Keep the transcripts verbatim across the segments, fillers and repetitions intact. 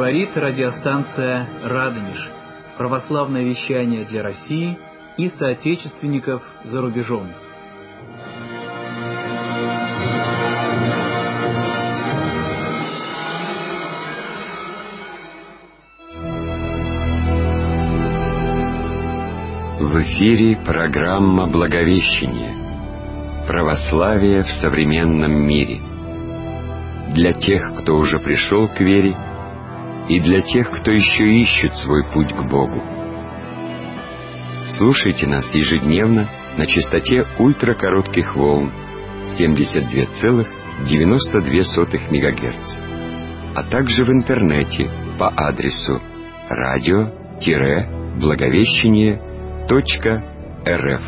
Говорит радиостанция «Радонеж». Православное вещание для России и соотечественников за рубежом. В эфире программа «Благовещение. Православие в современном мире». Для тех, кто уже пришел к вере, и для тех, кто еще ищет свой путь к Богу. Слушайте нас ежедневно на частоте ультракоротких волн семьдесят два целых девяносто две сотых мегагерца, а также в интернете по адресу радио-благовещение точка эр эф.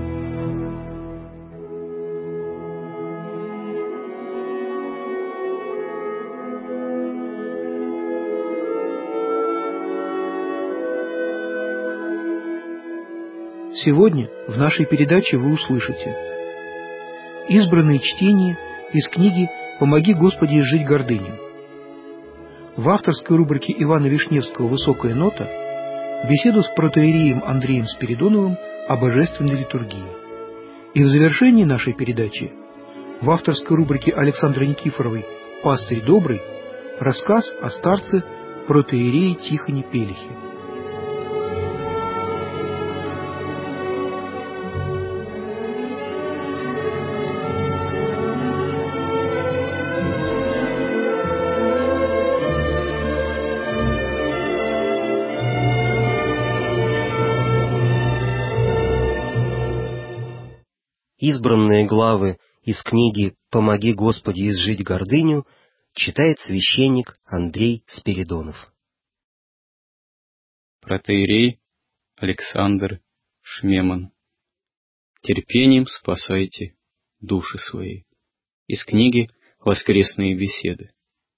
Сегодня в нашей передаче вы услышите избранные чтения из книги «Помоги, Господи, изжить гордыню». В авторской рубрике Ивана Вишневского «Высокая нота» беседу с протоиереем Андреем Спиридоновым о божественной литургии. И в завершении нашей передачи в авторской рубрике Александры Никифоровой «Пастырь добрый» рассказ о старце протоиерее Тихоне Пелихе. Избранные главы из книги «Помоги, Господи, изжить гордыню» читает священник Андрей Спиридонов. Протоиерей Александр Шмеман. Терпением спасайте души свои. Из книги «Воскресные беседы».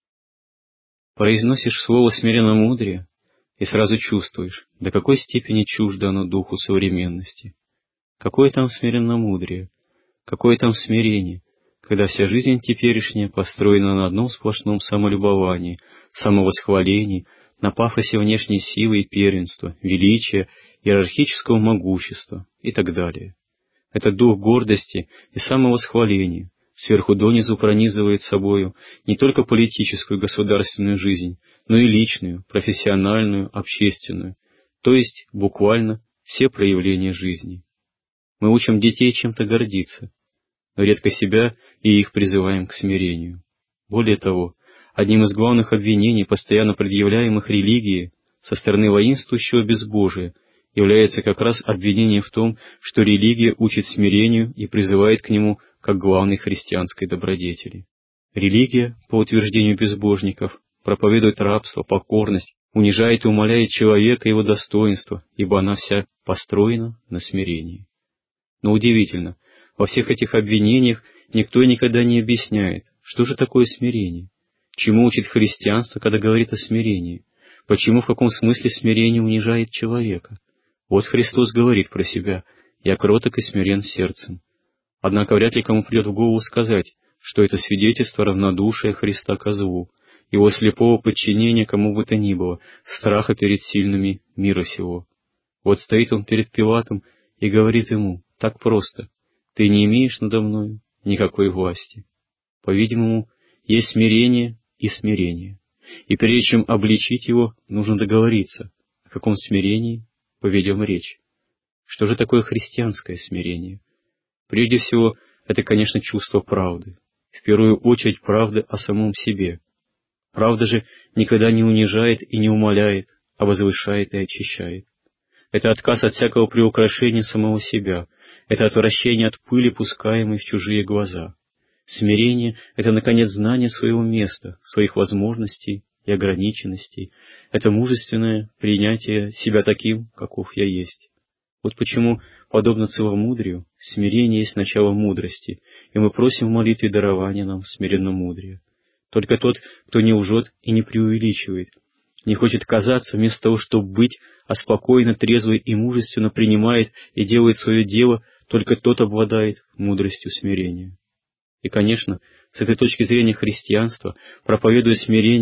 Произносишь слово смиренно-мудрее и сразу чувствуешь, до какой степени чуждо оно духу современности. Какое там смиренно-мудрее, какое там смирение, когда вся жизнь теперешняя построена на одном сплошном самолюбовании, самовосхвалении, на пафосе внешней силы и первенства, величия, иерархического могущества и так далее. Этот дух гордости и самовосхваления сверху донизу пронизывает собою не только политическую государственную жизнь, но и личную, профессиональную, общественную, то есть буквально все проявления жизни. Мы учим детей чем-то гордиться, но редко себя и их призываем к смирению. Более того, одним из главных обвинений, постоянно предъявляемых религии со стороны воинствующего безбожия, является как раз обвинение в том, что религия учит смирению и призывает к нему как главной христианской добродетели. Религия, по утверждению безбожников, проповедует рабство, покорность, унижает и умаляет человека и его достоинство, ибо она вся построена на смирении. Но удивительно, во всех этих обвинениях никто никогда не объясняет, что же такое смирение, чему учит христианство, когда говорит о смирении, почему, в каком смысле смирение унижает человека. Вот Христос говорит про себя: «Я кроток и смирен сердцем». Однако вряд ли кому придет в голову сказать, что это свидетельство равнодушия Христа ко злу, его слепого подчинения кому бы то ни было, страха перед сильными мира сего. Вот стоит он перед Пилатом и говорит ему так просто: «Ты не имеешь надо мною никакой власти». По-видимому, есть смирение и смирение. И прежде чем обличить его, нужно договориться, о каком смирении поведем речь. Что же такое христианское смирение? Прежде всего, это, конечно, чувство правды. В первую очередь, правды о самом себе. Правда же никогда не унижает и не умаляет, а возвышает и очищает. Это отказ от всякого приукрашения самого себя. Это отвращение от пыли, пускаемой в чужие глаза. Смирение — это, наконец, знание своего места, своих возможностей и ограниченностей. Это мужественное принятие себя таким, каков я есть. Вот почему, подобно целомудрию, смирение есть начало мудрости, и мы просим в молитве дарования нам смиренно-мудрия. Только тот, кто не лжет и не преувеличивает, не хочет казаться, вместо того, чтобы быть, а спокойно, трезво и мужественно принимает и делает свое дело, только тот обладает мудростью смирения. И, конечно, с этой точки зрения христианства, проповедуя смирение,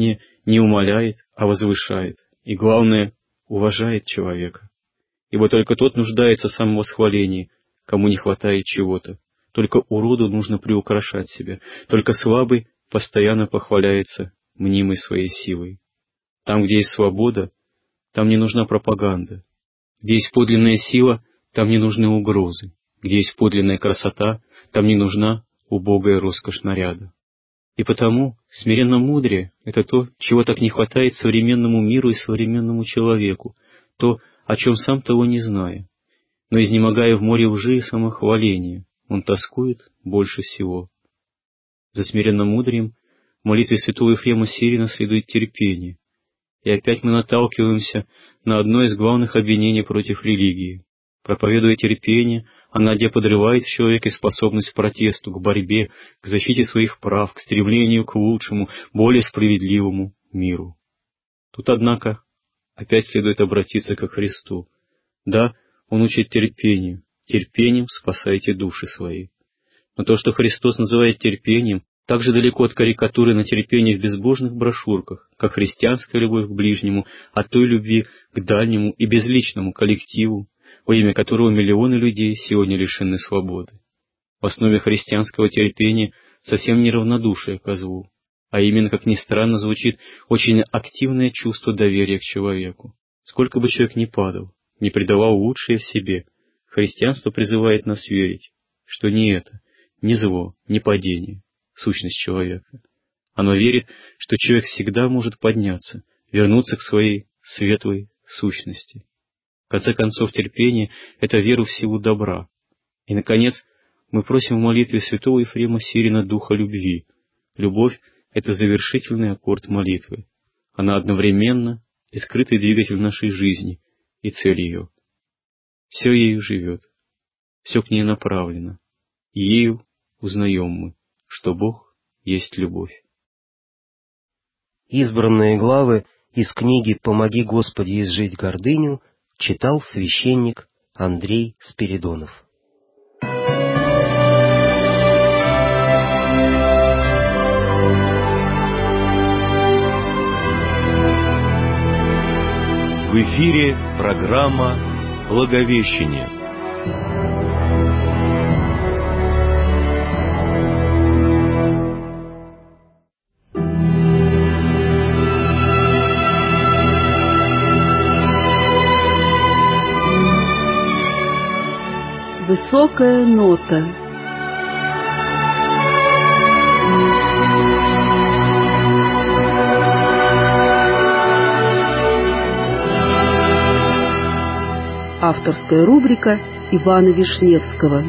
не умаляет, а возвышает, и, главное, уважает человека. Ибо только тот нуждается в самовосхвалении, кому не хватает чего-то. Только уроду нужно приукрашать себя, только слабый постоянно похваляется мнимой своей силой. Там, где есть свобода, там не нужна пропаганда. Где есть подлинная сила, там не нужны угрозы. Где есть подлинная красота, там не нужна убогая роскошь наряда. И потому смиренно мудрее — это то, чего так не хватает современному миру и современному человеку, то, о чем сам того не зная. Но, изнемогая в море лжи и самохваления, он тоскует больше всего. За смиренным мудрием в молитве святого Ефрема Сирина следует терпение. И опять мы наталкиваемся на одно из главных обвинений против религии. Проповедуя терпение, Анадия подрывает в человеке способность к протесту, к борьбе, к защите своих прав, к стремлению к лучшему, более справедливому миру. Тут, однако, опять следует обратиться ко Христу. Да, Он учит терпению. Терпением спасайте души свои. Но то, что Христос называет терпением, так же далеко от карикатуры на терпение в безбожных брошюрках, как христианская любовь к ближнему, от той любви к дальнему и безличному коллективу, во имя которого миллионы людей сегодня лишены свободы. В основе христианского терпения совсем не равнодушие ко злу, а именно, как ни странно звучит, очень активное чувство доверия к человеку. Сколько бы человек ни падал, не предавал лучшее в себе, христианство призывает нас верить, что не это, не зло, не падение, сущность человека. Оно верит, что человек всегда может подняться, вернуться к своей светлой сущности. В конце концов, терпение — это вера в силу добра. И, наконец, мы просим в молитве святого Ефрема Сирина духа любви. Любовь — это завершительный аккорд молитвы. Она одновременно и скрытый двигатель нашей жизни, и цель ее. Все ею живет, все к ней направлено, и ею узнаем мы, что Бог есть любовь. Избранные главы из книги «Помоги, Господи, изжить гордыню» читал священник Андрей Спиридонов. В эфире программа «Благовещение». Высокая нота. Авторская рубрика Ивана Вишневского.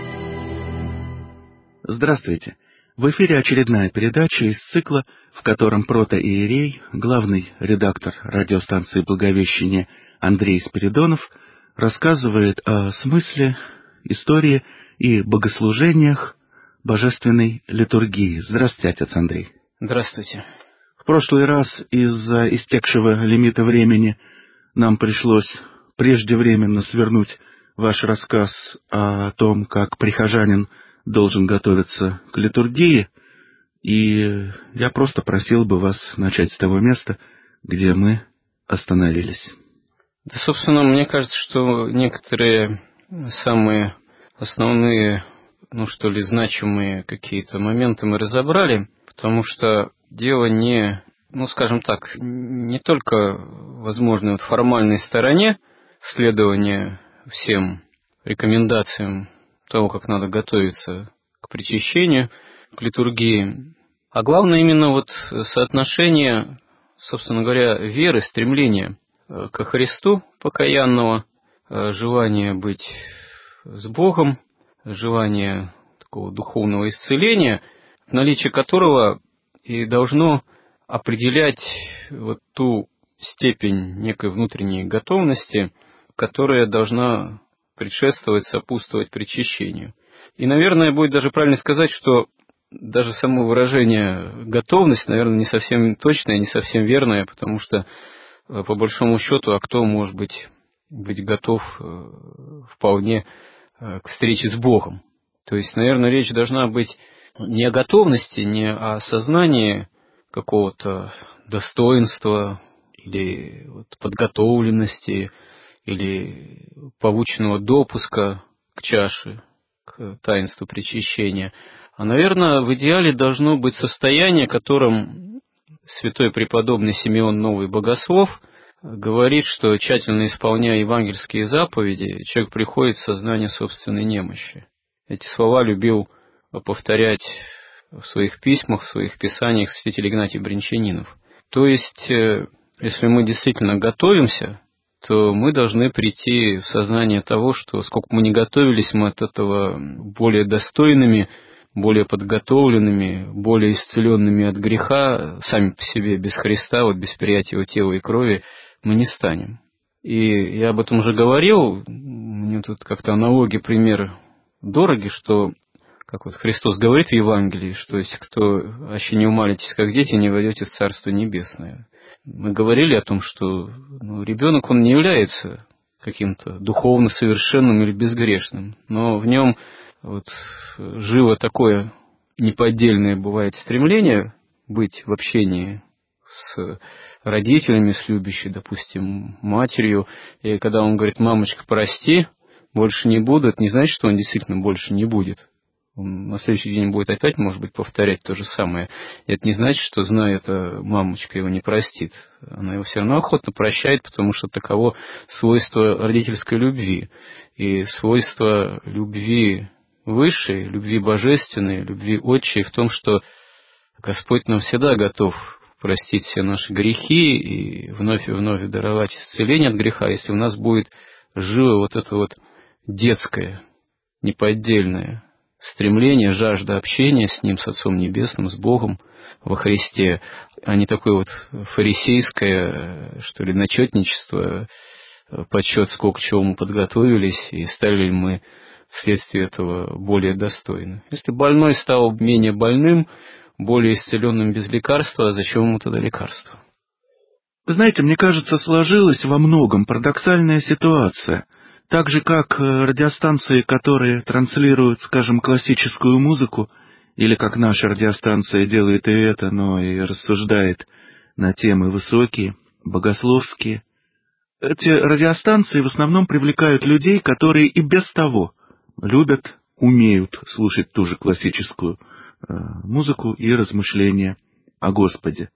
Здравствуйте! В эфире очередная передача из цикла, в котором протоиерей, главный редактор радиостанции «Благовещение» Андрей Спиридонов рассказывает о смысле, истории и богослужениях божественной литургии. Здравствуйте, отец Андрей. Здравствуйте. В прошлый раз из-за истекшего лимита времени нам пришлось преждевременно свернуть ваш рассказ о том, как прихожанин должен готовиться к литургии, и я просто просил бы вас начать с того места, где мы остановились. Да, собственно, мне кажется, что некоторые самые основные, ну что ли, значимые какие-то моменты мы разобрали, потому что дело не, ну скажем так, не только возможно вот в формальной стороне следования всем рекомендациям того, как надо готовиться к причащению, к литургии, а главное именно вот соотношение, собственно говоря, веры, стремления ко Христу покаянного, желание быть с Богом, желание такого духовного исцеления, наличие которого и должно определять вот ту степень некой внутренней готовности, которая должна предшествовать, сопутствовать причащению. И, наверное, будет даже правильно сказать, что даже само выражение «готовность», наверное, не совсем точное, не совсем верное, потому что, по большому счету, а кто может быть, быть готов вполне к встрече с Богом? То есть, наверное, речь должна быть не о готовности, не о сознании какого-то достоинства или вот подготовленности или полученного допуска к чаше, к таинству причащения. А, наверное, в идеале должно быть состояние, о котором святой преподобный Симеон Новый Богослов говорит, что, тщательно исполняя евангельские заповеди, человек приходит в сознание собственной немощи. Эти слова любил повторять в своих письмах, в своих писаниях святитель Игнатий Брянчанинов. То есть, если мы действительно готовимся, то мы должны прийти в сознание того, что сколько мы не готовились, мы от этого более достойными, более подготовленными, более исцеленными от греха, сами по себе, без Христа, вот без приятия Его тела и крови, мы не станем. И я об этом уже говорил, мне тут как-то аналогия, пример дороги, что, как вот Христос говорит в Евангелии, что если кто аще не умалитесь, как дети, не войдете в Царство Небесное. Мы говорили о том, что ну, ребенок, он не является каким-то духовно совершенным или безгрешным, но в нем вот живо такое неподдельное бывает стремление быть в общении с родителями, с любящей, допустим, матерью. И когда он говорит: «Мамочка, прости, больше не буду», это не значит, что он действительно больше не будет. Он на следующий день будет опять, может быть, повторять то же самое. И это не значит, что, зная это, мамочка его не простит. Она его все равно охотно прощает, потому что таково свойство родительской любви. И свойство любви высшей, любви божественной, любви отчей в том, что Господь нам всегда готов простить все наши грехи и вновь и вновь даровать исцеление от греха, если у нас будет живо вот это вот детское, неподдельное стремление, жажда общения с Ним, с Отцом Небесным, с Богом во Христе, а не такое вот фарисейское, что ли, начетничество, подсчет, сколько чего мы подготовились, и стали ли мы вследствие этого более достойны. Если больной стал менее больным, более исцеленным без лекарства, а зачем ему тогда лекарство? Вы знаете, мне кажется, сложилась во многом парадоксальная ситуация. Так же, как радиостанции, которые транслируют, скажем, классическую музыку, или как наша радиостанция делает и это, но и рассуждает на темы высокие, богословские. Эти радиостанции в основном привлекают людей, которые и без того любят, умеют слушать ту же классическую э, музыку и размышления о Господе.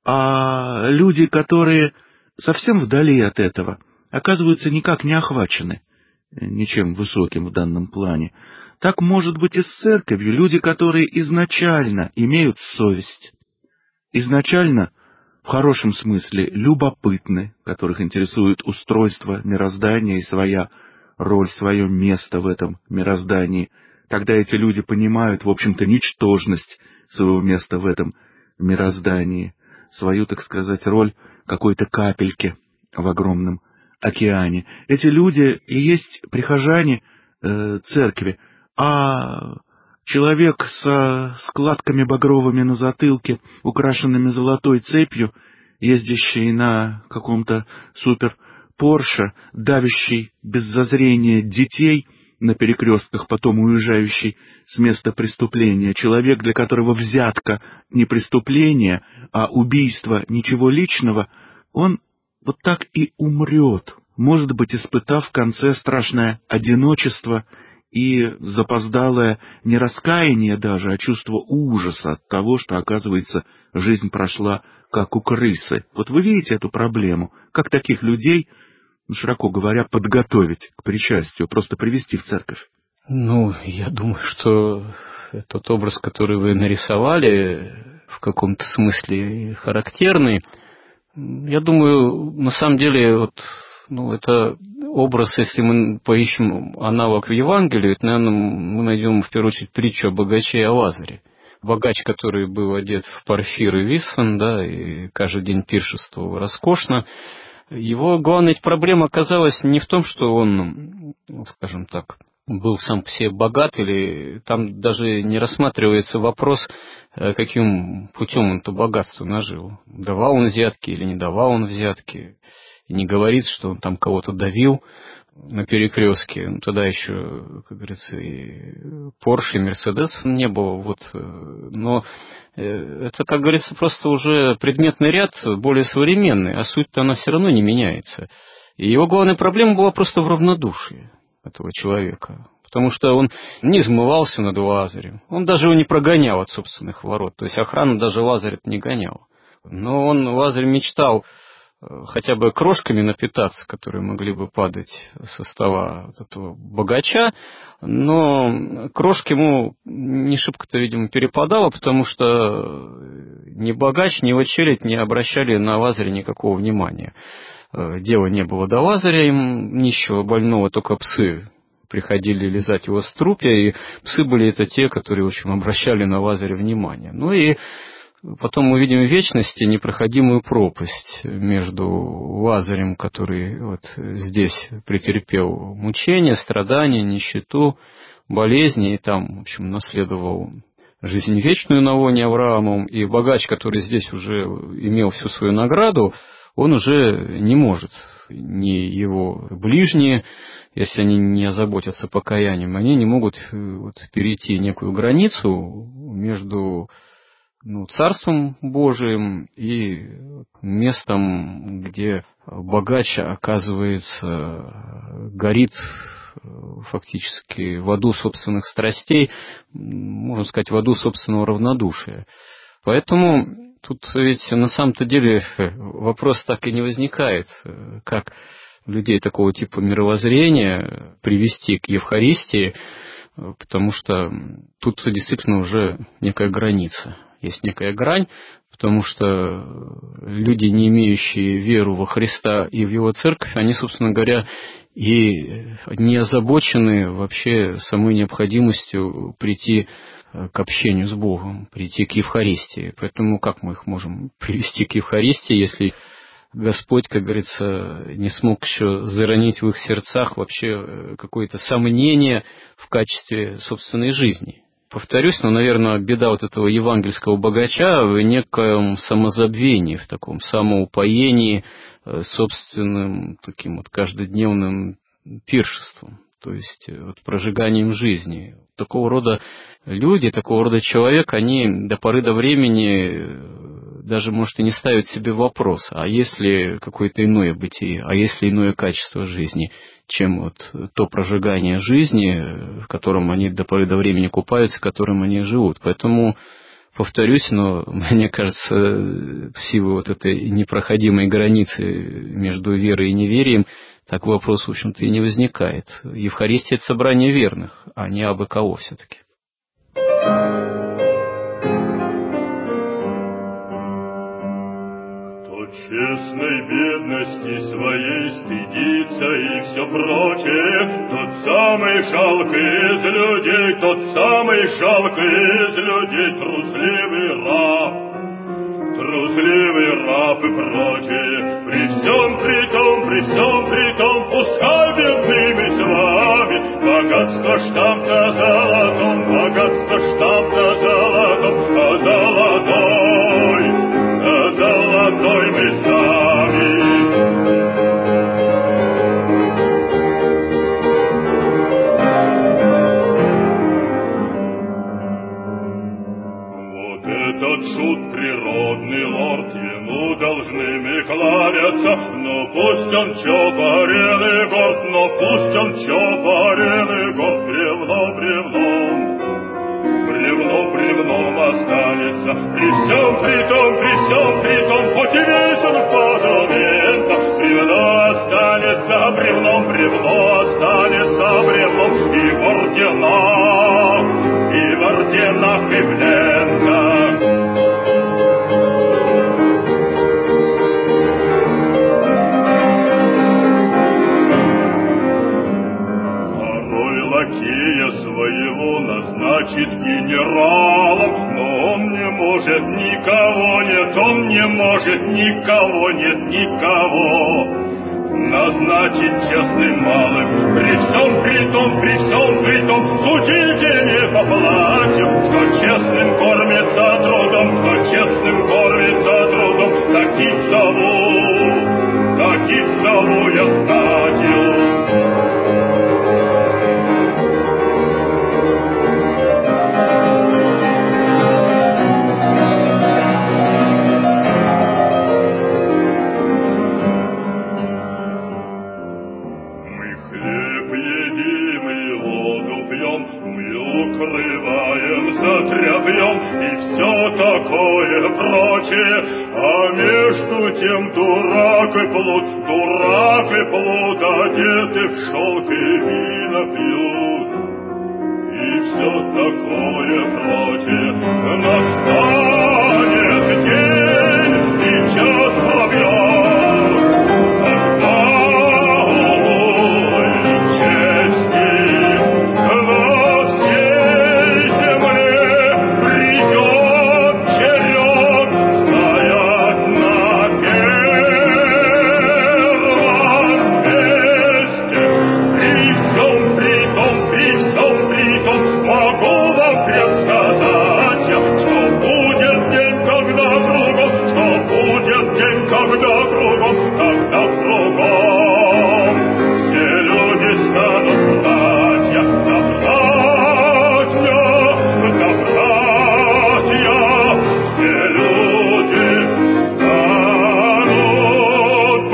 А люди, которые совсем вдали от этого, оказываются никак не охвачены ничем высоким в данном плане. Так может быть и с церковью. Люди, которые изначально имеют совесть, изначально, в хорошем смысле, любопытны, которых интересует устройство мироздания и своя роль, свое место в этом мироздании. Тогда эти люди понимают, в общем-то, ничтожность своего места в этом мироздании, свою, так сказать, роль какой-то капельки в огромном океане. Эти люди и есть прихожане э, церкви, а человек со складками багровыми на затылке, украшенными золотой цепью, ездящий на каком-то супер Порше, давящий без зазрения детей на перекрестках, потом уезжающий с места преступления, человек, для которого взятка не преступление, а убийство ничего личного, он вот так и умрет, может быть, испытав в конце страшное одиночество и запоздалое не раскаяние даже, а чувство ужаса от того, что, оказывается, жизнь прошла как у крысы. Вот вы видите эту проблему, как таких людей, широко говоря, подготовить к причастию, просто привести в церковь? Ну, я думаю, что тот образ, который вы нарисовали, в каком-то смысле характерный. Я думаю, на самом деле, вот, ну, это образ, если мы поищем аналог в Евангелии, это, наверное, мы найдем в первую очередь притчу о богаче и о Лазаре. Богач, который был одет в парфир и висфен, да, и каждый день пиршествовал роскошно, его главная проблема оказалась не в том, что он, скажем так, был сам по себе богат, или там даже не рассматривается вопрос, каким путем он это богатство нажил. Давал он взятки или не давал он взятки. И не говорит, что он там кого-то давил. на перекрестке. Ну, тогда еще, как говорится, и Порше, и Мерседесов не было. Вот. Но это, как говорится, просто уже предметный ряд более современный, а суть-то она все равно не меняется. И его главная проблема была просто в равнодушии этого человека. Потому что он не измывался над Лазарем. Он даже его не прогонял от собственных ворот. То есть охрана даже Лазаря не гоняла. Но он, Лазарь, мечтал хотя бы крошками напитаться, которые могли бы падать со стола вот этого богача. Но крошки ему не шибко-то, видимо, перепадало, потому что ни богач, ни его челядь не обращали на Лазаря никакого внимания. Дела не было до Лазаря, им нищего больного, только псы приходили лизать его струпья, и псы были это те, которые, в общем, обращали на Лазаря внимание. Ну и потом мы видим в вечности непроходимую пропасть между Лазарем, который вот здесь претерпел мучения, страдания, нищету, болезни, и там, в общем, наследовал жизнь вечную на лоне Авраамом, и богач, который здесь уже имел всю свою награду, он уже не может, ни его ближние, если они не озаботятся покаянием, они не могут вот перейти некую границу между ну, Царством Божиим и местом, где богач, оказывается, горит фактически в аду собственных страстей, можно сказать, в аду собственного равнодушия. Поэтому тут ведь на самом-то деле вопрос так и не возникает, как людей такого типа мировоззрения привести к Евхаристии, потому что тут действительно уже некая граница. Есть некая грань, потому что люди, не имеющие веру во Христа и в Его Церковь, они, собственно говоря, и не озабочены вообще самой необходимостью прийти к общению с Богом, прийти к Евхаристии. Поэтому как мы их можем привести к Евхаристии, если Господь, как говорится, не смог еще заронить в их сердцах вообще какое-то сомнение в качестве собственной жизни? Повторюсь, но, наверное, беда вот этого евангельского богача в некоем самозабвении, в таком самоупоении собственным таким вот каждодневным пиршеством, то есть вот прожиганием жизни. Такого рода люди, такого рода человек, они до поры до времени даже, может, и не ставят себе вопрос, а есть ли какое-то иное бытие, а есть ли иное качество жизни, чем вот то прожигание жизни, в котором они до поры до времени купаются, в котором они живут. Поэтому, повторюсь, но мне кажется, в силу вот этой непроходимой границы между верой и неверием, так вопрос, в общем-то, и не возникает. Евхаристия – это собрание верных, а не абы кого все-таки. Честной бедности своей стыдится и все прочее, тот самый жалкий из людей, тот самый жалкий из людей, трусливый раб, трусливый раб и прочее. При всем при том, при всем при том, пускай бедными словами, богатство штамп-то золотом, богатство штамп-то золотом, а золотой, а золотой мы сами. Вот этот шут природный лорд, ему должны мы кланяться, но пусть он чопорен и горд, но пусть он чопорен и горд, бревно бревном. Бревно бревном останется, при всем при том, при всем при том, хоть и весь он подумента, бревно останется, бревном бревно останется, бревном и в орденах, и в орденах и в лентах. Лакея своего назначит генералом, но он не может никого, нет, он не может никого, нет, никого назначить честным малым. При всем при том, при всем при том, судите не по платью, кто честным кормится трудом, кто честным кормится трудом, таких зову, таких зову я статью. чем дурак и плут, дурак и плут, одеты в шелк и вина пьют. И все такое прочее. Настанет день и час пробьет, когда ой, чести на всей земле придет черед стоять на первом месте. При всем, при том, при всем, при том, могу вам предсказать, что будет день, когда кругом, что будет день, когда кругом, когда кругом все люди станут братья, да братья, да братья, все люди станут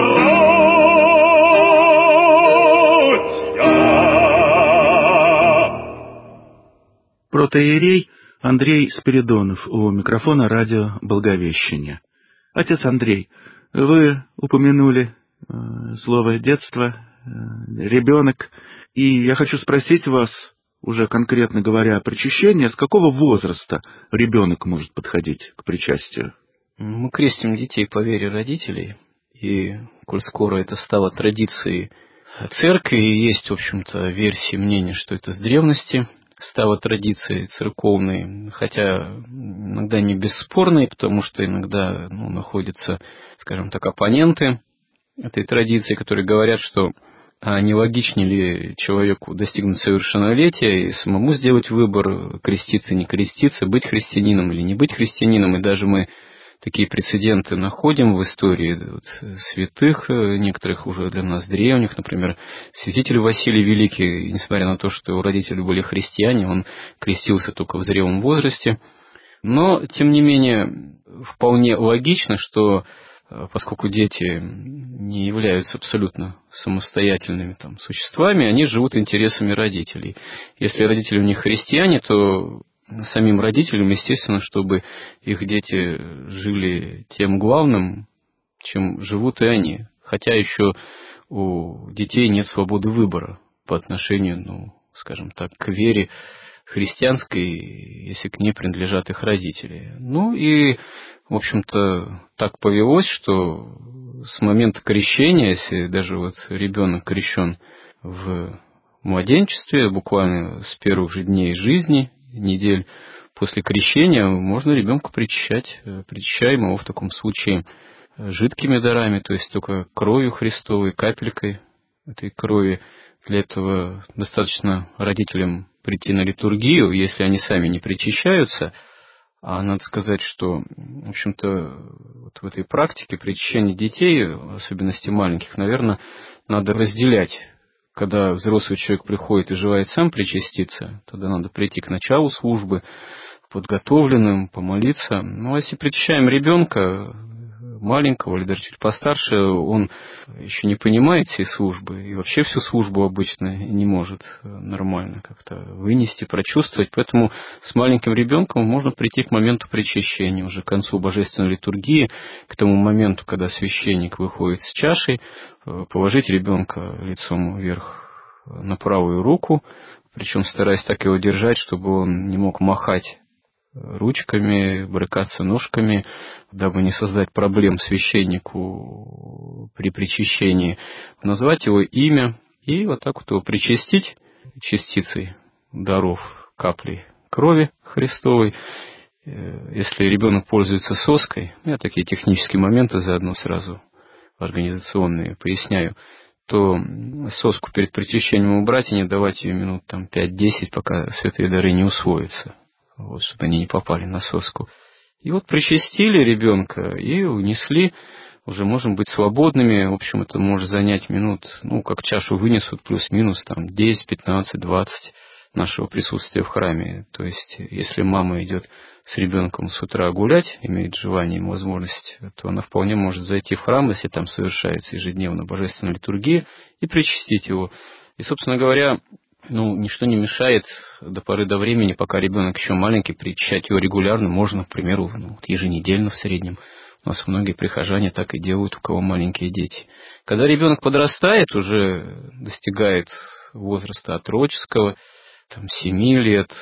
братья. Протоиерей Андрей Спиридонов у микрофона радио Благовещения. Отец Андрей, вы упомянули э, слово «детство», э, «ребенок», и я хочу спросить вас, уже конкретно говоря о причащении, с какого возраста ребенок может подходить к причастию? Мы крестим детей по вере родителей, и, коль скоро это стало традицией церкви, и есть, в общем-то, версии мнения, что это с древности стало традицией церковной, хотя иногда не бесспорной, потому что иногда ну, находятся, скажем так, оппоненты этой традиции, которые говорят, что а не логичнее ли человеку достигнуть совершеннолетия и самому сделать выбор, креститься, не креститься, быть христианином или не быть христианином, и даже мы такие прецеденты находим в истории вот, святых, некоторых уже для нас древних, например, святитель Василий Великий, несмотря на то, что его родители были христиане, он крестился только в зрелом возрасте. Но, тем не менее, вполне логично, что поскольку дети не являются абсолютно самостоятельными там, существами, они живут интересами родителей. Если родители у них христиане, то самим родителям, естественно, чтобы их дети жили тем главным, чем живут и они. Хотя еще у детей нет свободы выбора по отношению, ну, скажем так, к вере христианской, если к ней принадлежат их родители. Ну и, в общем-то, так повелось, что с момента крещения, если даже вот ребенок крещен в младенчестве, буквально с первых же дней жизни, недель после крещения, можно ребенка причащать, причащаем его в таком случае жидкими дарами, то есть только кровью Христовой, капелькой этой крови. Для этого достаточно родителям прийти на литургию, если они сами не причащаются. А надо сказать, что, в общем-то, вот в этой практике причащения детей, в особенности маленьких, наверное, надо разделять. Когда взрослый человек приходит и желает сам причаститься, тогда надо прийти к началу службы подготовленным, помолиться. Ну, а если причащаем ребенка, маленького или даже чуть постарше, он еще не понимает всей службы и вообще всю службу обычно не может нормально как-то вынести, прочувствовать. Поэтому с маленьким ребенком можно прийти к моменту причащения, уже к концу божественной литургии, к тому моменту, когда священник выходит с чашей, положить ребенка лицом вверх на правую руку, причем стараясь так его держать, чтобы он не мог махать ручками, брыкаться ножками, дабы не создать проблем священнику при причащении, назвать его имя и вот так вот его причастить частицей даров, каплей крови Христовой. Если ребенок пользуется соской, я такие технические моменты заодно сразу организационные поясняю, то соску перед причащением убрать и не давать ее минут там пять-десять, пока святые дары не усвоятся. Вот, чтобы они не попали на соску. И вот причастили ребенка и унесли, уже можем быть свободными. В общем, это может занять минут, ну, как чашу вынесут, плюс-минус, там, десять, пятнадцать, двадцать нашего присутствия в храме. То есть, если мама идет с ребенком с утра гулять, имеет желание и возможность, то она вполне может зайти в храм, если там совершается ежедневно божественная литургия, и причастить его. И, собственно говоря, ну, ничто не мешает до поры до времени, пока ребенок еще маленький, причащать его регулярно. Можно, к примеру, ну, еженедельно в среднем У нас многие прихожане так и делают, у кого маленькие дети. Когда ребенок подрастает, уже достигает возраста отроческого, там, семи лет,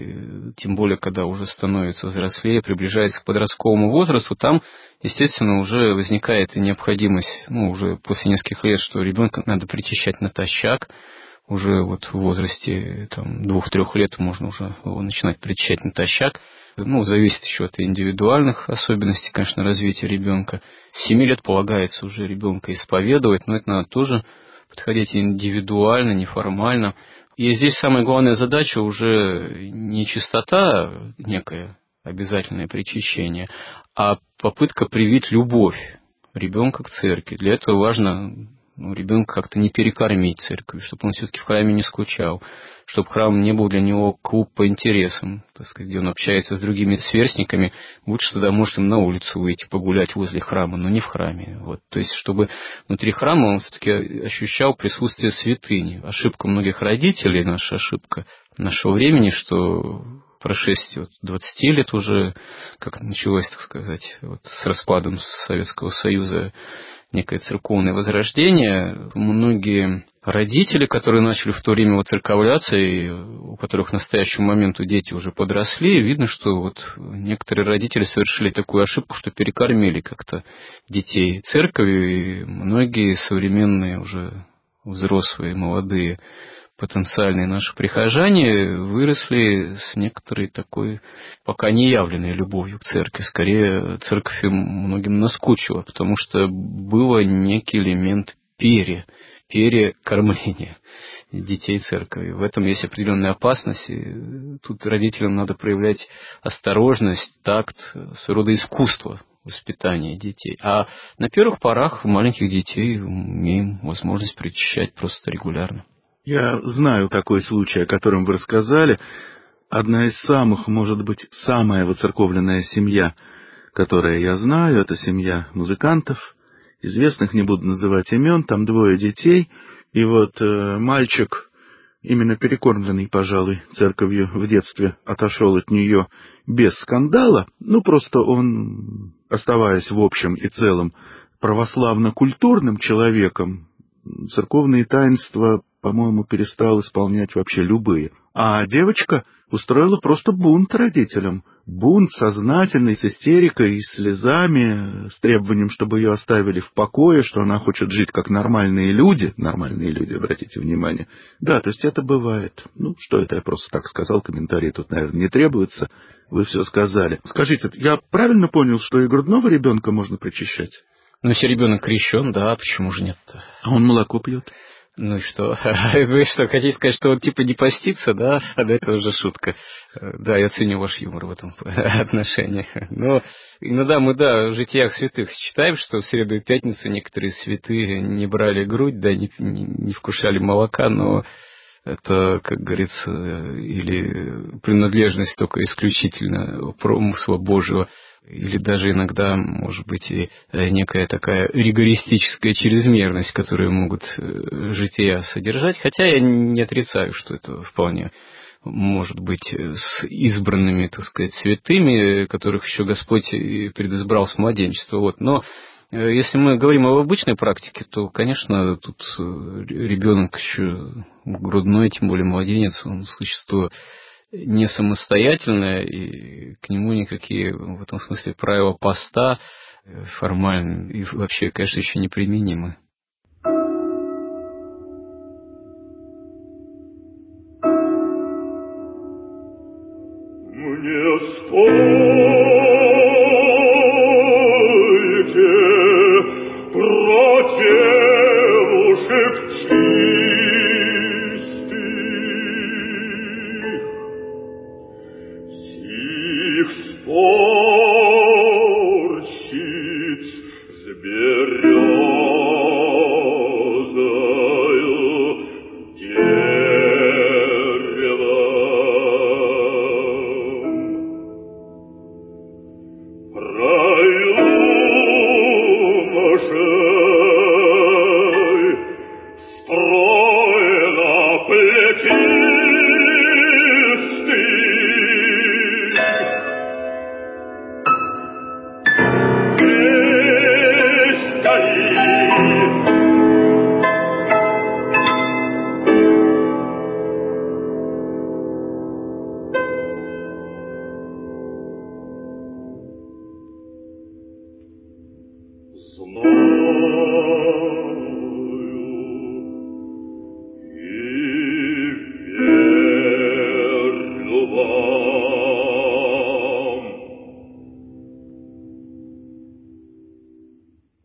и, тем более, когда уже становится взрослее, приближается к подростковому возрасту, там, естественно, уже возникает необходимость, ну, уже после нескольких лет, что ребенка надо причащать натощак. Уже вот в возрасте там, двух-трех лет можно уже его начинать причащать натощак. Ну, зависит еще от индивидуальных особенностей, конечно, развития ребенка. С семи лет полагается уже ребенка исповедовать, но это надо тоже подходить индивидуально, неформально. И здесь самая главная задача уже не чистота, некое обязательное причащение, а попытка привить любовь ребенка к церкви. Для этого важно ну, ребенка как-то не перекормить церковью, чтобы он все-таки в храме не скучал, чтобы храм не был для него клуб по интересам, так сказать, где он общается с другими сверстниками. Лучше тогда может им на улицу выйти, погулять возле храма, но не в храме. Вот. То есть, чтобы внутри храма он все-таки ощущал присутствие святыни. Ошибка многих родителей, наша ошибка нашего времени, что прошествие вот, двадцати лет уже, как началось, так сказать, вот, с распадом Советского Союза, некое церковное возрождение. Многие родители, которые начали в то время воцерковляться, и у которых к настоящему моменту дети уже подросли, видно, что вот некоторые родители совершили такую ошибку, что перекормили как-то детей церковью, и многие современные уже взрослые, молодые, потенциальные наши прихожане выросли с некоторой такой пока не явленной любовью к церкви. Скорее, церковь им многим наскучила, потому что был некий элемент пере, перекормления детей церкви. В этом есть определенная опасность. И тут родителям надо проявлять осторожность, такт, своего рода искусство воспитания детей. А на первых порах маленьких детей имеем возможность причащать просто регулярно. Я знаю такой случай, о котором вы рассказали. Одна из самых, может быть, самая воцерковленная семья, которую я знаю, это семья музыкантов, известных, не буду называть имен, там двое детей. И вот э, мальчик, именно перекормленный, пожалуй, церковью в детстве, отошел от нее без скандала. Ну, просто он, оставаясь в общем и целом православно-культурным человеком, церковные таинства, по-моему, перестал исполнять вообще любые. А девочка устроила просто бунт родителям. Бунт сознательный, с истерикой, с слезами, с требованием, чтобы ее оставили в покое, что она хочет жить как нормальные люди. Нормальные люди, обратите внимание. Да, то есть это бывает. Ну, что это я просто так сказал, комментарии тут, наверное, не требуются. Вы все сказали. Скажите, я правильно понял, что и грудного ребенка можно причащать? Ну, если ребенок крещен, да, почему же нет-то? А он молоко пьет? Ну и что? Вы что, хотите сказать, что он типа не постится, да? А да, это уже шутка. Да, я ценю ваш юмор в этом отношении. Но иногда мы, да, в житиях святых читаем, что в среду и пятницу некоторые святые не брали грудь, да, не, не, не вкушали молока, но это, как говорится, или принадлежность только исключительно промысла Божьего, или даже иногда, может быть, и некая такая ригористическая чрезмерность, которую могут жития содержать. Хотя я не отрицаю, что это вполне может быть с избранными, так сказать, святыми, которых еще Господь предизбрал с младенчества. Вот. Но если мы говорим об обычной практике, то, конечно, тут ребенок еще грудной, тем более младенец, он существо не самостоятельное, и к нему никакие в этом смысле правила поста формально и вообще, конечно, еще не применимы. Мне стойте, противушек чистых, сих спорщиц с березою деревом. Проюмошей стройно плетистый,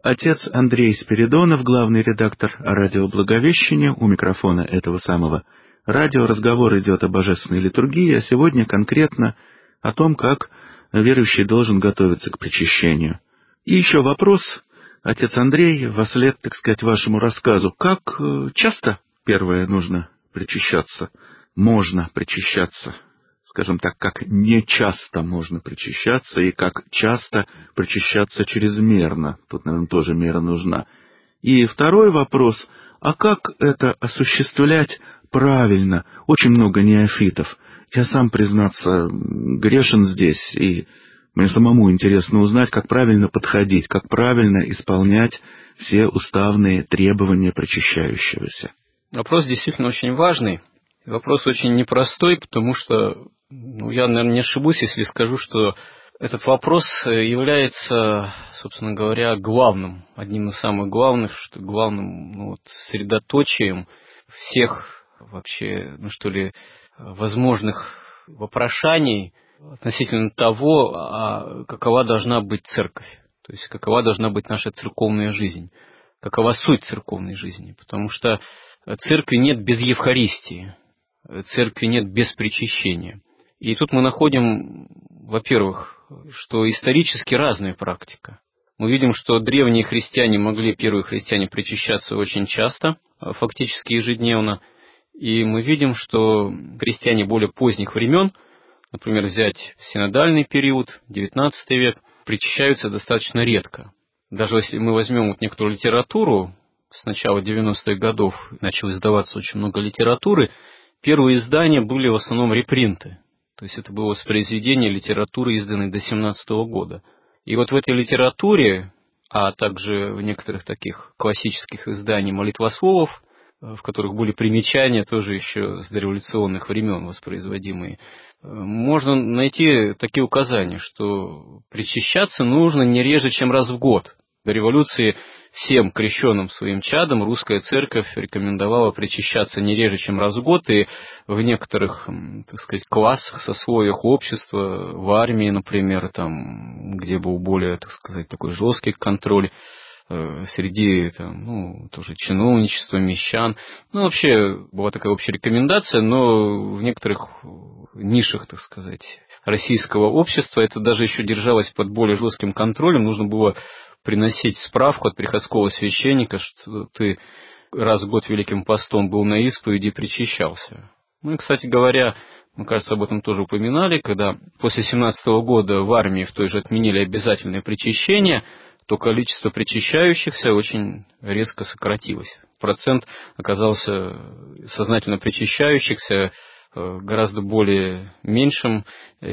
Отец Андрей Спиридонов, главный редактор радио «Благовещение», у микрофона этого самого радио. Разговор идет о божественной литургии, а сегодня конкретно о том, как верующий должен готовиться к причащению. И еще вопрос, отец Андрей, вослед, так сказать, вашему рассказу. Как часто, первое, нужно причащаться? Можно причащаться. Скажем так, как не часто можно причащаться и как часто причащаться чрезмерно. Тут, наверное, тоже мера нужна. И второй вопрос, а как это осуществлять правильно? Очень много неофитов. Я сам, признаться, грешен здесь, и мне самому интересно узнать, как правильно подходить, как правильно исполнять все уставные требования причащающегося. Вопрос действительно очень важный. Вопрос очень непростой, потому что, ну, я, наверное, не ошибусь, если скажу, что этот вопрос является, собственно говоря, главным, одним из самых главных, что главным, ну, вот, средоточием всех вообще, ну что ли, возможных вопрошаний относительно того, а какова должна быть церковь, то есть какова должна быть наша церковная жизнь, какова суть церковной жизни, потому что церкви нет без Евхаристии. Церкви нет без причащения. И тут мы находим, во-первых, что исторически разная практика. Мы видим, что древние христиане могли, первые христиане, причащаться очень часто, фактически ежедневно. И мы видим, что христиане более поздних времен, например, взять синодальный период, девятнадцатый век, причащаются достаточно редко. Даже если мы возьмем вот некоторую литературу, с начала девяностых годов начало издаваться очень много литературы. Первые издания были в основном репринты, то есть это было воспроизведение литературы, изданной до семнадцатого года. И вот в этой литературе, а также в некоторых таких классических изданиях молитвословов, в которых были примечания тоже еще с дореволюционных времен воспроизводимые, можно найти такие указания, что причащаться нужно не реже, чем раз в год. До революции всем крещенным своим чадам русская церковь рекомендовала причащаться не реже, чем раз в год, и в некоторых, так сказать, классах, сословиях общества, в армии, например, там, где был более, так сказать, такой жесткий контроль, среди там, ну, тоже чиновничества, мещан. Ну, вообще была такая общая рекомендация, но в некоторых нишах, так сказать, российского общества это даже еще держалось под более жестким контролем. Нужно было приносить справку от приходского священника, что ты раз в год Великим постом был на исповеди и причащался. Ну и, кстати говоря, мы, кажется, об этом тоже упоминали, когда после семнадцатого года в армии в той же отменили обязательное причащение, то количество причащающихся очень резко сократилось. Процент оказался сознательно причащающихся гораздо более меньшим,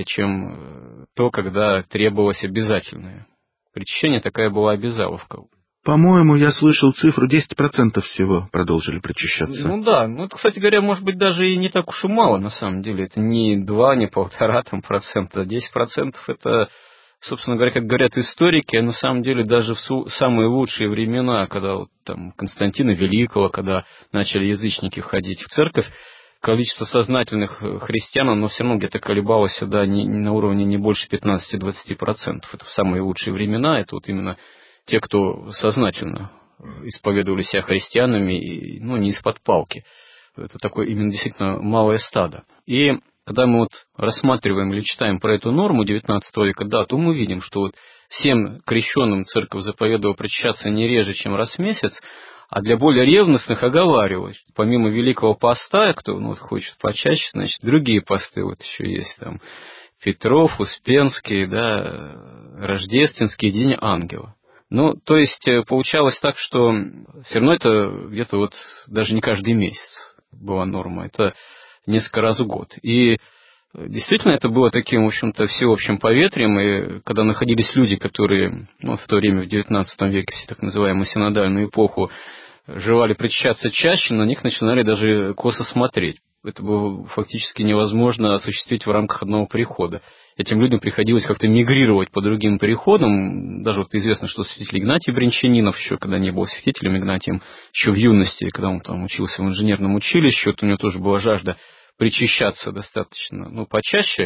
чем то, когда требовалось обязательное. Причащение такая была обязаловка. По-моему, я слышал цифру десять процентов всего продолжили причащаться. Ну да, ну это, кстати говоря, может быть даже и не так уж и мало на самом деле. Это не два, не полтора там, процента, а десять процентов это, собственно говоря, как говорят историки, а на самом деле даже в самые лучшие времена, когда вот, там, Константина Великого, когда начали язычники входить в церковь, количество сознательных христиан, оно все равно где-то колебалось сюда не, не на уровне не больше пятнадцати-двадцати процентов. Это в самые лучшие времена, это вот именно те, кто сознательно исповедовали себя христианами, и, ну, не из-под палки. Это такое именно действительно малое стадо. И когда мы вот рассматриваем или читаем про эту норму девятнадцатого века, да, то мы видим, что вот всем крещенным церковь заповедовала причащаться не реже, чем раз в месяц, а для более ревностных оговаривалось, помимо Великого поста, кто ну, вот, хочет почаще, значит, другие посты вот еще есть там Петров, Успенский, да, Рождественский, День Ангела. Ну, то есть получалось так, что все равно это где-то вот даже не каждый месяц была норма, это несколько раз в год. И действительно это было таким, в общем-то, всеобщим поветрием, и когда находились люди, которые ну, в то время, в девятнадцатом веке, в так называемую синодальную эпоху, желали причащаться чаще, на них начинали даже косо смотреть. Это было фактически невозможно осуществить в рамках одного прихода. Этим людям приходилось как-то мигрировать по другим приходам. Даже вот известно, что святитель Игнатий Брянчанинов, еще когда не был святителем Игнатием, еще в юности, когда он там учился в инженерном училище, вот у него тоже была жажда причащаться достаточно, ну, почаще.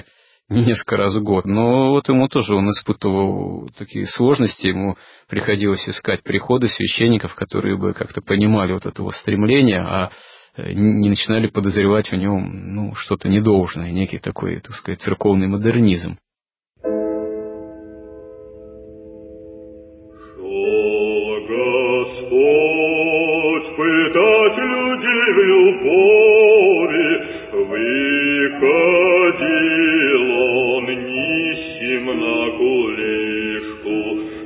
несколько раз в год. Но вот ему тоже, он испытывал такие сложности, ему приходилось искать приходы священников, которые бы как-то понимали вот это вот стремление, а не начинали подозревать в нем, ну, что-то недолжное, некий такой, так сказать, церковный модернизм. Пытать людей в любови, выходил он нищим на кулишку.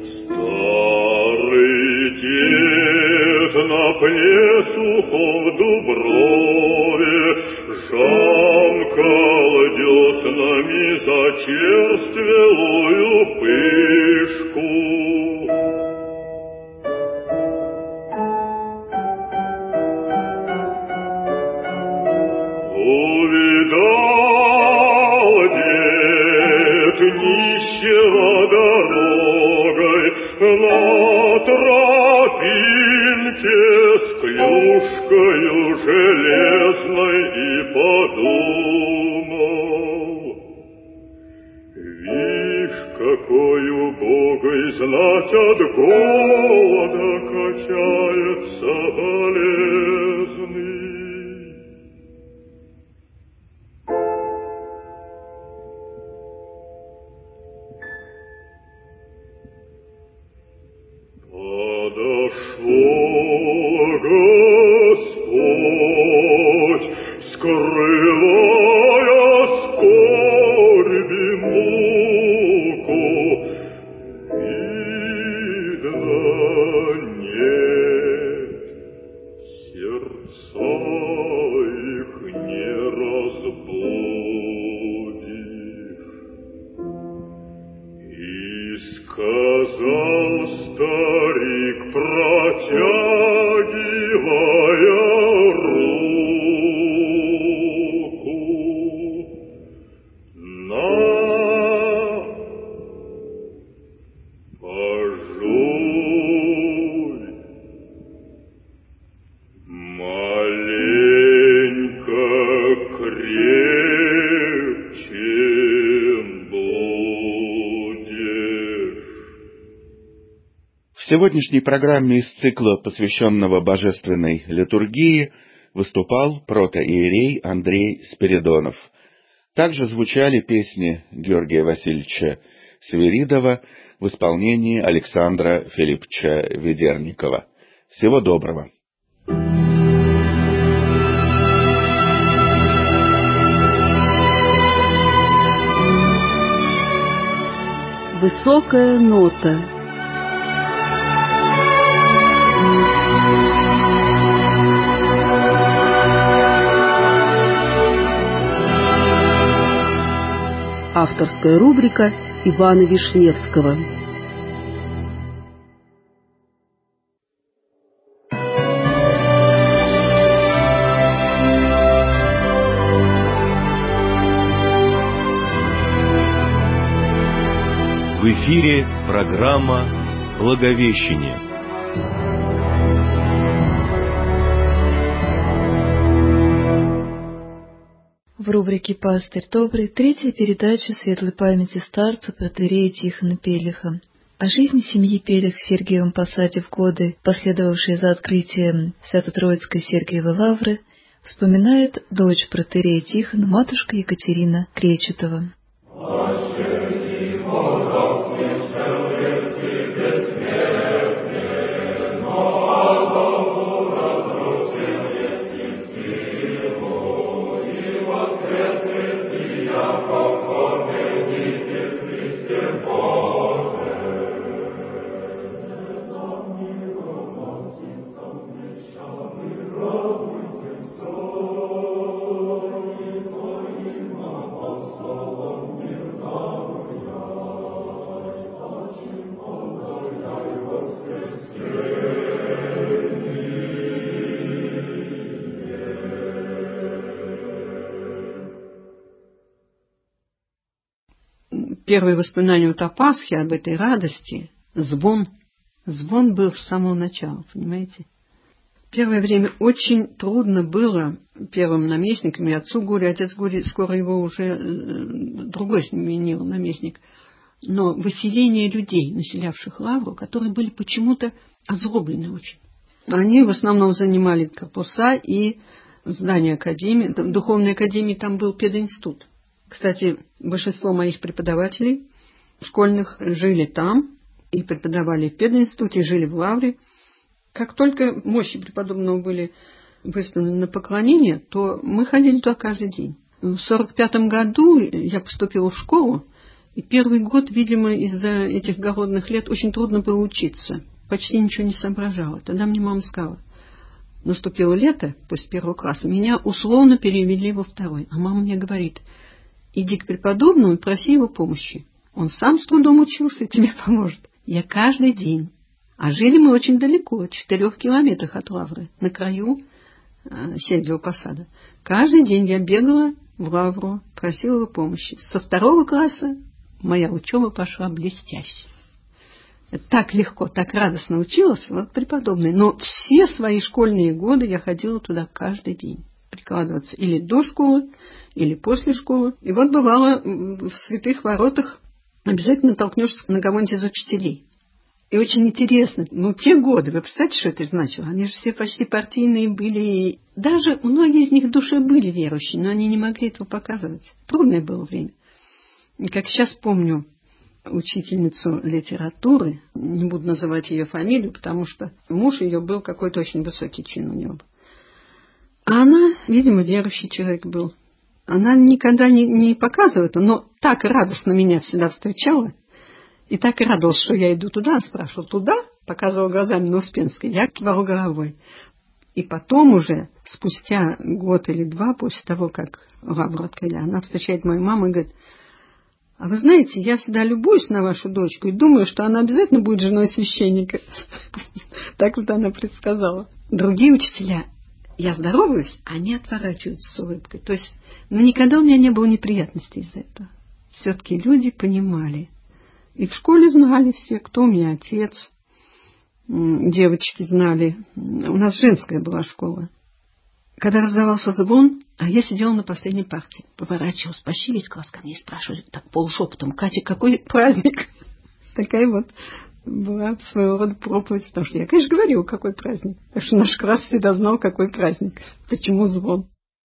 Старый дед на пне сухом в дуброве жамкал деснами зачерствелую пышку. Увидал дед нищего дорогой на тропинке с клюшкою железной и подумал: вишь, какой убогой, знать от голода качается болезный. Господь, скрывая скорби муку, видно нет, сердца их не разбудишь. И сказал старик, протягивая руку: на, пожуй, маленько крепче будешь. В сегодняшней программе из цикла, посвященного божественной литургии, выступал протоиерей Андрей Спиридонов. Также звучали песни Георгия Васильевича Свиридова в исполнении Александра Филипповича Ведерникова. Всего доброго! Высокая нота. Авторская рубрика Ивана Вишневского. В эфире программа «Благовещение». В рубрике «Пастырь добрый» третья передача светлой памяти старца протоиерея Тихона Пелеха. О жизни семьи Пелех в Сергиевом Посаде в годы, последовавшие за открытием Свято-Троицкой Сергиевой Лавры, вспоминает дочь протоиерея Тихона, матушка Екатерина Кречетова. Первые воспоминания вот о Пасхе, об этой радости, звон. Звон был с самого начала, понимаете? Первое время очень трудно было первым наместником, и отцу горе, отец горе, скоро его уже другой сменил наместник. Но выселение людей, населявших Лавру, которые были почему-то озлоблены очень. Они в основном занимали корпуса и здание академии, духовной академии, там был пединститут. Кстати, большинство моих преподавателей школьных жили там и преподавали в пединституте, жили в Лавре. Как только мощи преподобного были выставлены на поклонение, то мы ходили туда каждый день. В сорок пятом году я поступила в школу, и первый год, видимо, из-за этих голодных лет очень трудно было учиться. Почти ничего не соображала. Тогда мне мама сказала, наступило лето после первого класса, меня условно перевели во второй. А мама мне говорит, иди к преподобному и проси его помощи. Он сам с трудом учился и тебе поможет. Я каждый день. А жили мы очень далеко, в четырех километрах от Лавры, на краю э, Сергиева Посада. Каждый день я бегала в Лавру, просила его помощи. Со второго класса моя учеба пошла блестяще. Так легко, так радостно училась, вот преподобный. Но все свои школьные годы я ходила туда каждый день. Прикладываться или до школы, или после школы. И вот бывало в святых воротах обязательно толкнешься на кого-нибудь из учителей. И очень интересно, ну, те годы, вы представляете, что это значило? Они же все почти партийные были. Даже многие из них в душе были верующие, но они не могли этого показывать. Трудное было время. И как сейчас помню учительницу литературы, не буду называть ее фамилию, потому что муж ее был какой-то очень высокий чин у него. А она, видимо, верующий человек был. Она никогда не, не показывает, но так радостно меня всегда встречала. И так радовалась, что я иду туда, спрашивала, туда, показывала глазами на Успенской, я кивала головой. И потом уже, спустя год или два после того, как Лавру открыли, она встречает мою маму и говорит, а вы знаете, я всегда любуюсь на вашу дочку и думаю, что она обязательно будет женой священника. Так вот она предсказала. Другие учителя, я здороваюсь, они отворачиваются с улыбкой. То есть, ну, никогда у меня не было неприятностей из-за этого. Все-таки люди понимали. И в школе знали все, кто у меня отец. Девочки знали. У нас женская была школа. Когда раздавался звон, а я сидела на последней парте, поворачивалась, почти весь класс ко мне и спрашивали так полушепотом, Катя, какой праздник? Такая вот была своего рода проповедь, потому что я, конечно, говорила, какой праздник. Так что наш класс всегда знал, какой праздник, почему звон.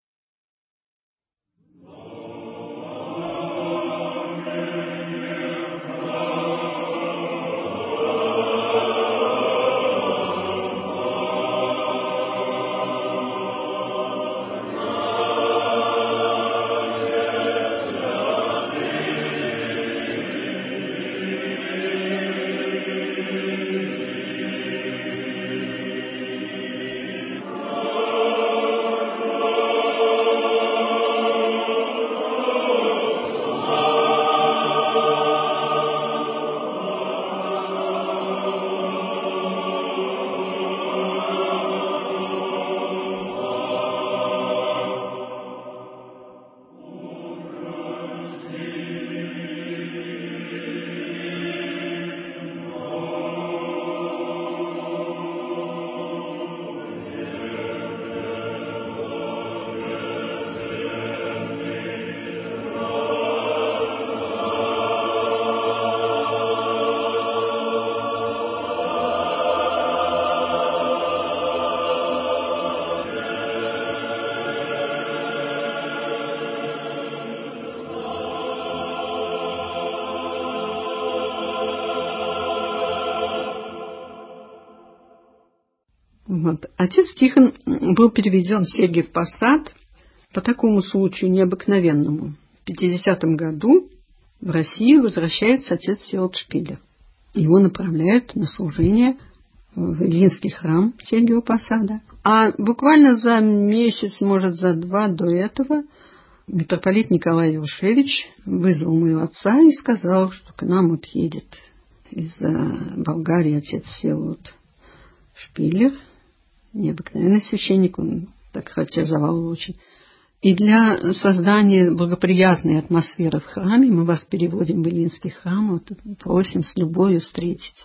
Вот. Отец Тихон был переведен в Сергиев Посад по такому случаю необыкновенному. В пятидесятом году в Россию возвращается отец Всеволод Шпиллер. Его направляют на служение в Ильинский храм Сергиева Посада. А буквально за месяц, может, за два до этого митрополит Николай Юшевич вызвал моего отца и сказал, что к нам вот едет из Болгарии отец Всеволод Шпиллер, необыкновенный священник, он так характеризовал очень. И для создания благоприятной атмосферы в храме мы вас переводим в Ильинский храм, вот, просим с любовью встретить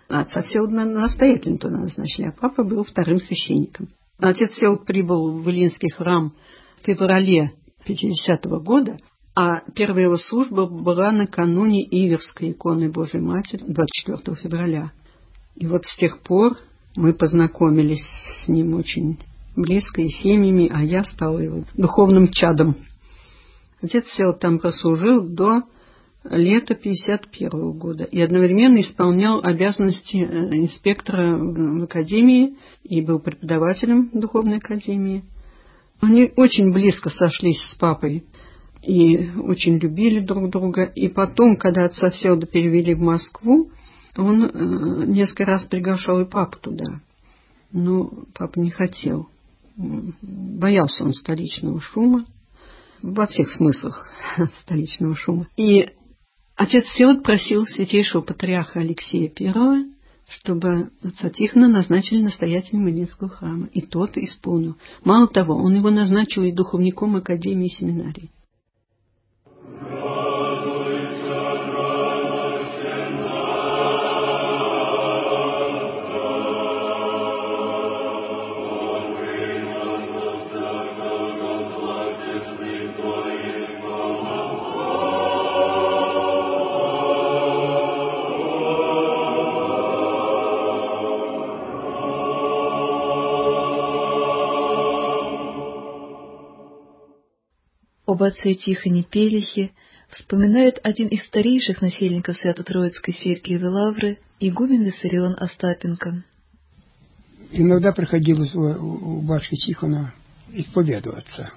Отца Всеволода настоятельно туда назначили, а папа был вторым священником. Отец Всеволод прибыл в Илинский храм в феврале пятидесятого года, а первая его служба была накануне Иверской иконы Божией Матери двадцать четвёртого февраля. И вот с тех пор мы познакомились с ним очень близко и семьями, а я стала его духовным чадом. Отец Всеволод там прослужил до лета пятьдесят первого года и одновременно исполнял обязанности инспектора в академии и был преподавателем духовной академии. Они очень близко сошлись с папой и очень любили друг друга. И потом, когда отца Всеволода перевели в Москву, он несколько раз приглашал и папу туда. Но папа не хотел. Боялся он столичного шума, во всех смыслах столичного шума. И отец Всеволод просил святейшего патриарха Алексея Первого, чтобы отца Тихона назначили настоятелем Илинского храма. И тот исполнил. Мало того, он его назначил и духовником академии и семинарии. Об отце Тихоне Пелихе вспоминает один из старейших насельников Свято-Троицкой Сергиевой Лавры, игумен Виссарион Остапенко. Иногда приходилось у, у батюшки Тихона исповедоваться.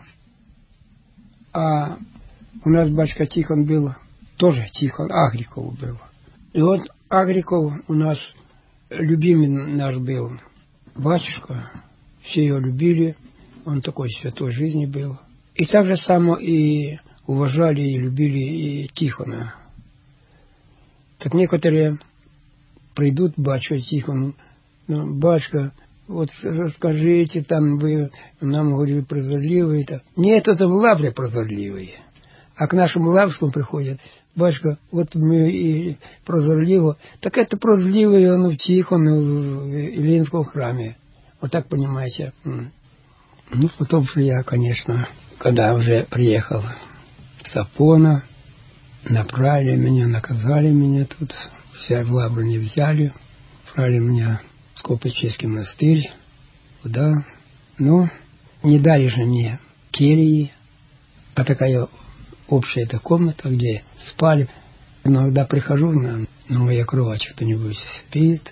А у нас батюшка Тихон был, тоже Тихон, Агриков был. И вот Агриков у нас любимый наш был батюшка, все его любили, он такой святой жизни был. И так же само и уважали, и любили и Тихона. Так некоторые придут, батюшка Тихон, ну, батюшка, вот расскажите, там вы нам говорили прозорливые. -то. Нет, это в Лавре прозорливые. А к нашему Лаврскому приходят, батюшка, вот мы и прозорливо. Так это прозорливые, ну, в Тихону, в Илинском храме. Вот так, понимаете. Ну, потом же я, конечно, когда уже приехал с Афона, направили меня, наказали меня тут, вся в Лавру не взяли, брали меня в Скопо-Чешский монастырь, куда, ну, не дали же мне кельи, а такая общая эта комната, где спали. Иногда прихожу, на, на моей кровати кто-нибудь спит,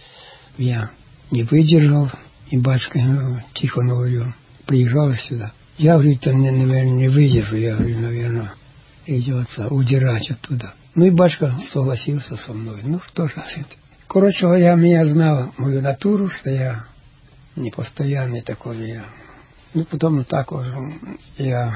я не выдержал, и батюшка ну, тихо говорю, приезжал сюда. Я, говорю, то, наверное, не выдержу, я говорю, наверное, идется удирать оттуда. Ну и батюшка согласился со мной. Ну что же, говорит. Короче говоря, меня знал мою натуру, что я не постоянный такой. Я. Ну потом так уже я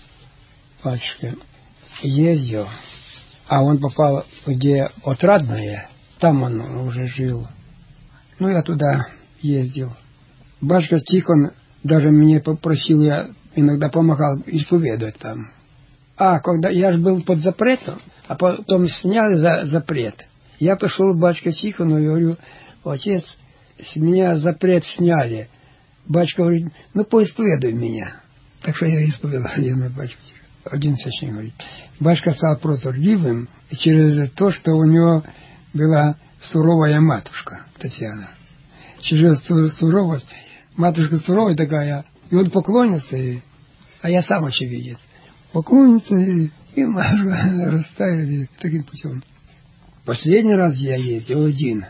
батюшке ездил, а он попал, где Отрадное, там он уже жил. Ну я туда ездил. Батюшка Тихон даже меня попросил, я иногда помогал исповедовать там. А, когда я же был под запретом, а потом сняли за запрет. Я пришел к батюшке Тихону и говорю, отец, с меня запрет сняли. Батюшка говорит, ну поисповедуй меня. Так что я исповедовал один батюшка. Один священник говорит. Батюшка стал прозорливым через то, что у него была суровая матушка Татьяна. Через суровость, матушка суровая такая, и он поклонится, и, а я сам очевидец. Поклонится, и, и матушка растает таким путем. Последний раз я ездил один.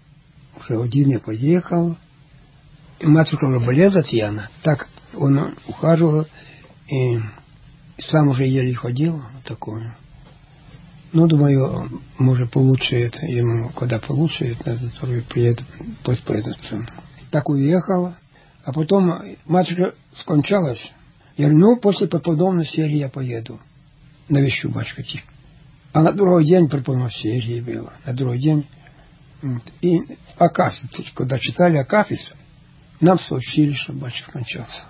Уже один я поехал. И матушка уже болела, Татьяна. Так он ухаживал, и сам уже еле ходил, вот такое. Ну, думаю, может, получше ему, когда получше, надо второй приедет поспоедаться. Так уехала. А потом матушка скончалась. Я говорю, ну, после преподобной серии я поеду. Навещу батюшка Тихо. А на другой день преподобной серии было. На другой день. И Акафист, когда читали Акафист, нам сообщили, что батюшка скончался.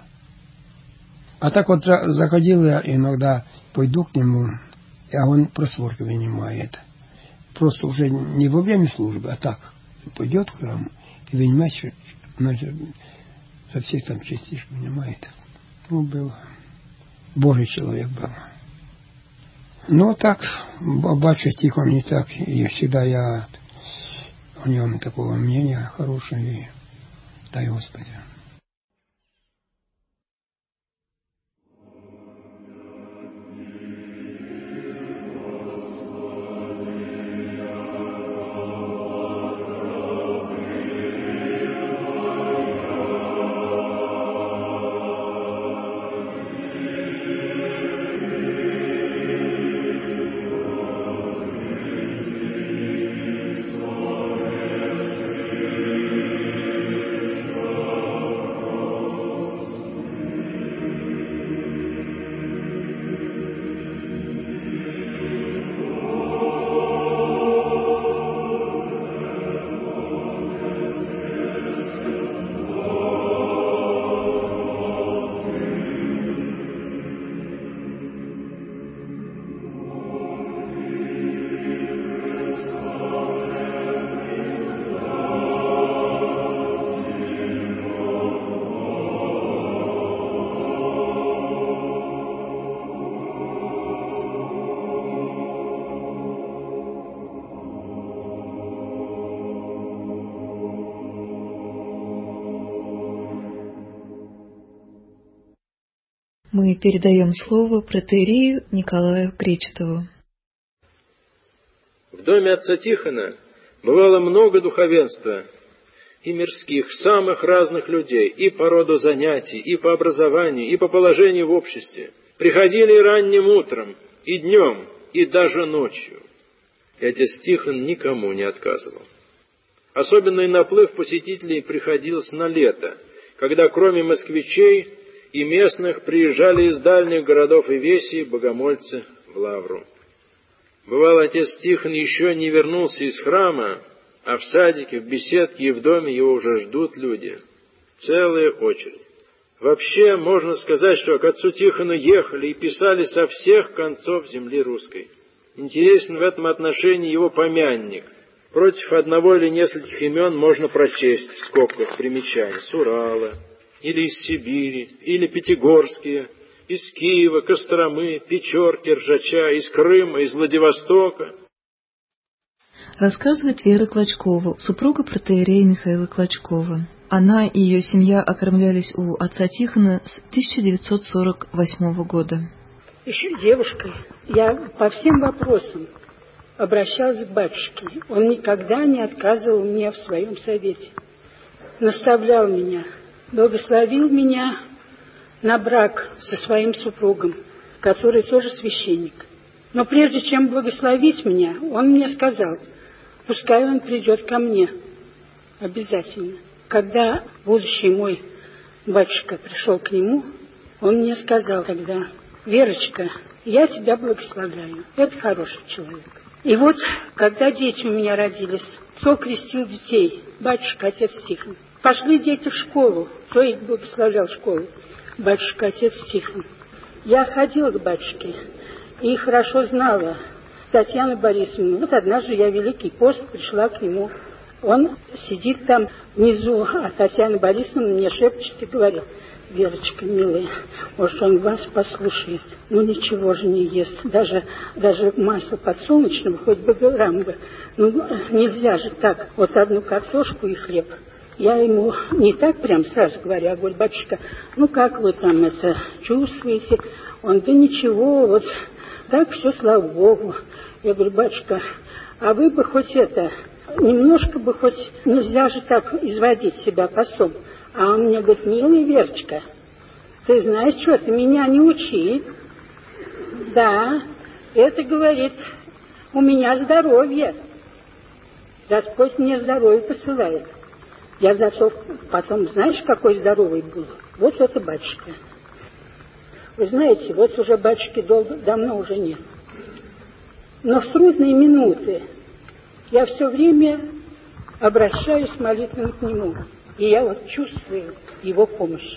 А так вот заходил я иногда, пойду к нему, а он просворки вынимает. Просто уже не во время службы, а так. пойдет в храм и вынимать, значит, со всех там частей вынимает. Ну, был. Божий человек был. Но так, батюшка Тихон не так. И всегда я о нем такого мнения хорошего. И дай Господи. Мы передаем слово протоиерею Николаю Кречетову. В доме отца Тихона бывало много духовенства и мирских, самых разных людей, и по роду занятий, и по образованию, и по положению в обществе. Приходили и ранним утром, и днем, и даже ночью. И отец Тихон никому не отказывал. Особенный наплыв посетителей приходился на лето, когда кроме москвичей и местных приезжали из дальних городов и весей богомольцы в Лавру. Бывало, отец Тихон еще не вернулся из храма, а в садике, в беседке и в доме его уже ждут люди. Целая очередь. Вообще, можно сказать, что к отцу Тихону ехали и писали со всех концов земли русской. Интересен в этом отношении его помянник. Против одного или нескольких имен можно прочесть в скобках примечаний: с Урала, или из Сибири, или Пятигорские, из Киева, Костромы, Печорки, Ржача, из Крыма, из Владивостока. Рассказывает Вера Клочкова, супруга протоиерея Михаила Клочкова. Она и ее семья окормлялись у отца Тихона с тысяча девятьсот сорок восьмого года. Еще девушкой я по всем вопросам обращалась к батюшке. Он никогда не отказывал мне в своем совете. Наставлял меня, благословил меня на брак со своим супругом, который тоже священник. Но прежде чем благословить меня, он мне сказал: пускай он придет ко мне обязательно. Когда будущий мой батюшка пришел к нему, он мне сказал тогда: Верочка, я тебя благословляю, это хороший человек. И вот, когда дети у меня родились, кто крестил детей? Батюшка, отец Тихон. Пошли дети в школу, кто их благословлял в школу? Батюшка, отец Тихон. Я ходила к батюшке и хорошо знала Татьяну Борисовну. Вот однажды я в Великий пост пришла к нему. Он сидит там внизу, а Татьяна Борисовна мне шепчет и говорит: Верочка, милая, может, он вас послушает. Ну, ничего же не ест. Даже, даже масло подсолнечного, хоть бы грамм бы. Ну, нельзя же так, вот одну картошку и хлеб. Я ему не так прям сразу говорю, а говорю: батюшка, ну, как вы там это чувствуете? Он: да ничего, вот так все, слава Богу. Я говорю: батюшка, а вы бы хоть это, немножко бы хоть, нельзя же так изводить себя постом. А он мне говорит: милая Верочка, ты знаешь что, ты меня не учи. Да, это, говорит, у меня здоровье. Господь мне здоровье посылает. Я зато потом, знаешь, какой здоровый был? Вот это батюшка. Вы знаете, вот уже батюшки долго, давно уже нет. Но в трудные минуты я все время обращаюсь молитвенно к нему. И я вот чувствую его помощь.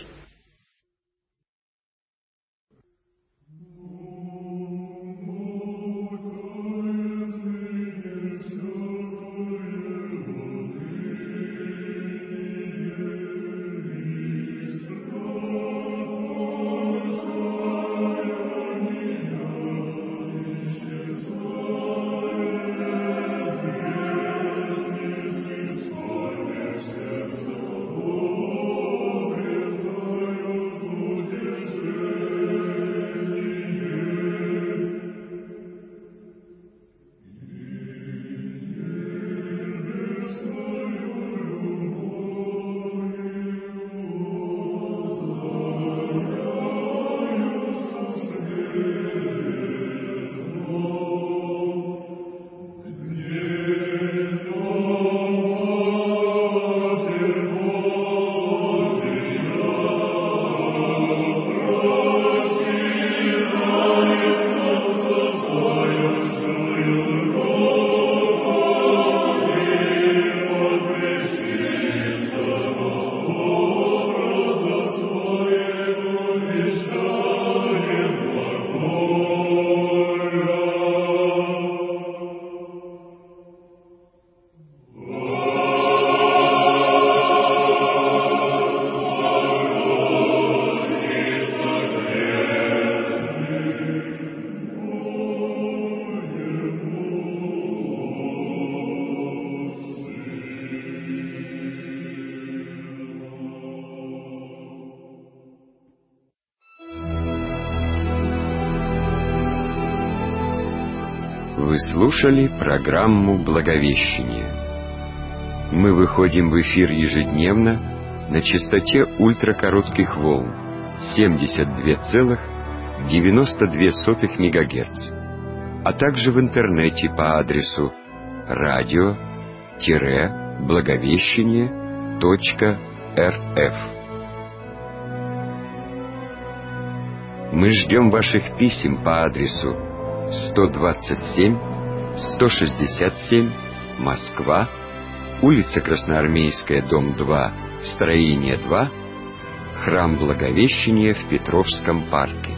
Вы слушали программу «Благовещение». Мы выходим в эфир ежедневно на частоте ультракоротких волн семьдесят два целых девяносто две сотых мегагерц, а также в интернете по адресу радио-благовещение точка рф. Мы ждем ваших писем по адресу сто двадцать семь сто шестьдесят семь, Москва, улица Красноармейская, дом два, строение два, Храм Благовещения в Петровском парке.